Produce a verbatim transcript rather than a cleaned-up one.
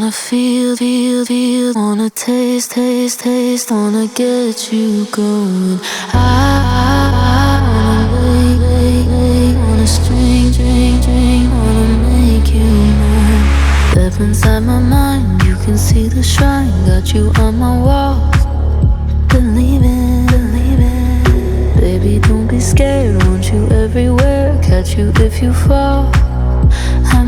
Wanna feel, feel, feel. Wanna taste, taste, taste. Wanna get you going. I, I wanna lay, lay, lay. Wanna string, string, string. Wanna make you mine. Step inside my mind, you can see the shrine. Got you on my wall. Believe it, believe it. Baby, don't be scared. Want you everywhere. Catch you if you fall.